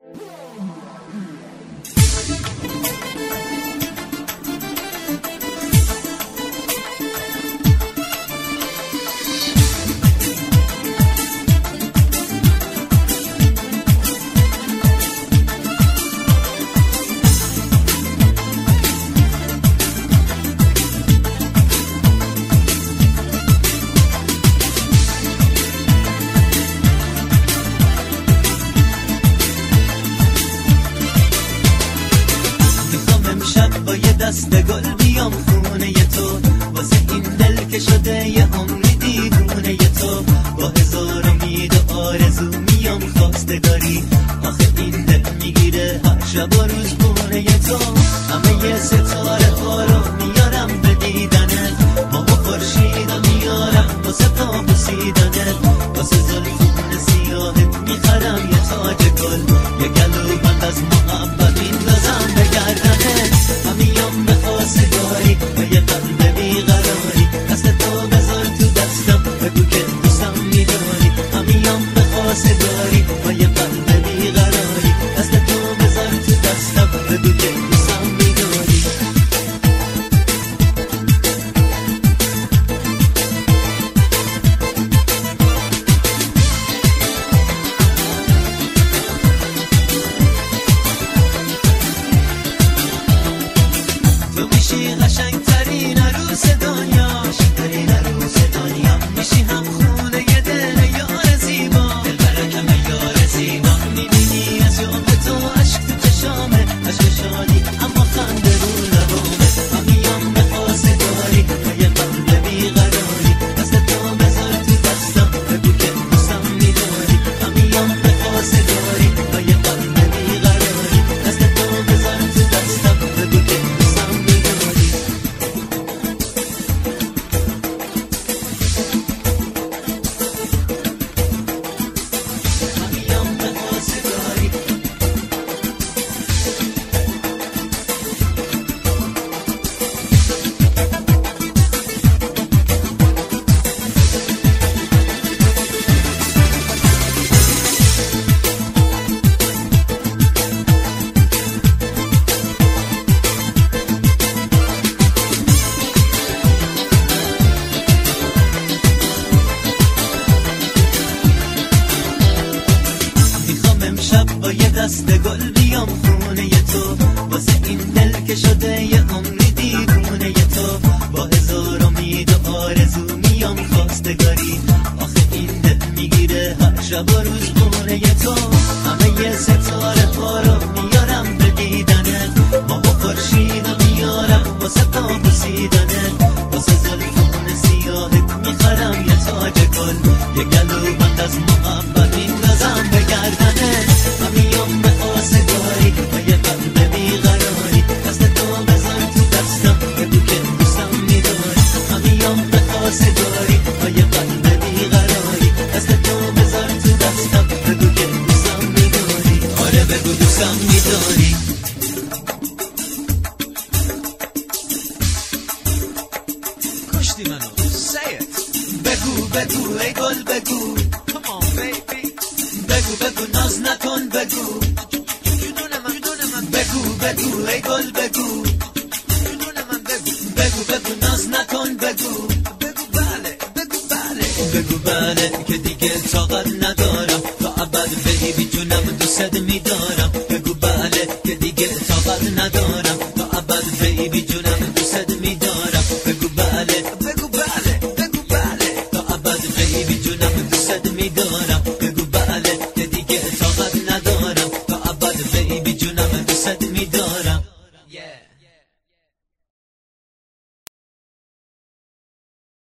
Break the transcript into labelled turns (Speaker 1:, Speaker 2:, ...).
Speaker 1: دست گل بیام خونه تو، واسه این دل که شده یه عمری دیوونه تو، با هزار امید و آرزو میام خواستگاری، آخه این دل میگیره هر شب و روز خونه تو، همه یه ستاره ها رو میارم به دیدنت، ما با خورشید رو میارم واسه پا بوسیدنت، واسه زلفون سیاهت میخرم یه تاج گل، یه گلو بند از محبت میندازم به گردنت، همیام به خواستگاری و یه قلب بیقراری، دست تو بذار تو دستم بگو که دوستم میداری، همیام به خواستگاری و یه قلب بیقراری، دست تو بذار تو دستم بگو که دوستم میداری. تو میشی قشنگترین عروس دنیا، قشنگترین عروس دنیا، میشی هم خونه یه دل یار زیبا، دل برکم یار زیبا، میبینی از جام تو عشق تو چشامه، عشق شادی اما خنده رو لبامه، همیام به خواستگاری و یه قلب بیقراری، دست تو بذار تو دستم بگو که دوستم میداری، همیام به خواستگاری و یه قلب بیقراری، دست تو بذار تو دستم بگو که دوستم میداری. همیام به خواستگاری امشب با یه دست گل بیام خونه تو، واسه این دل که شده یه عمری دیوونه تو، با هزار امید و آرزو میام خواستگاری، آخه این دل میگیره هر شب و روز خونه تو، همه یه ستاره ها رو میارم به دیدنت، ما با خورشید رو میارم واسه پا بوسیدنت، واسه زلفون سیاهت میخرم یه تاج گل، یه گلو بند از محبت میندازم به گردنت، همیام به خواستگاری و یه قلب بیقراری، دست تو بذار تو دستم بگو که دوستم میداری، همیام به خواستگاری و یه قلب بیقراری، دست تو بذار تو دستم بگو که دوستم میداری، آره بگو دوستم میداری. کشتی منو say it. بگو ای گل بگو come on baby، بگو ناز نکن بگو بگو ای گل بگو بگو ناز نکن بگو بله که دیگه طاقت ندارم، تا ابد بیبی جونم دوست میدارم، بگو بله که دیگه طاقت ندارم، تا ابد بیبی جونم دوست میدارم، بگو بله تا ابد بیبی جونم دوست میدارم، بگو بله که دیگه طاقت ندارم، تا ابد بیبی جونم دوست میدارم.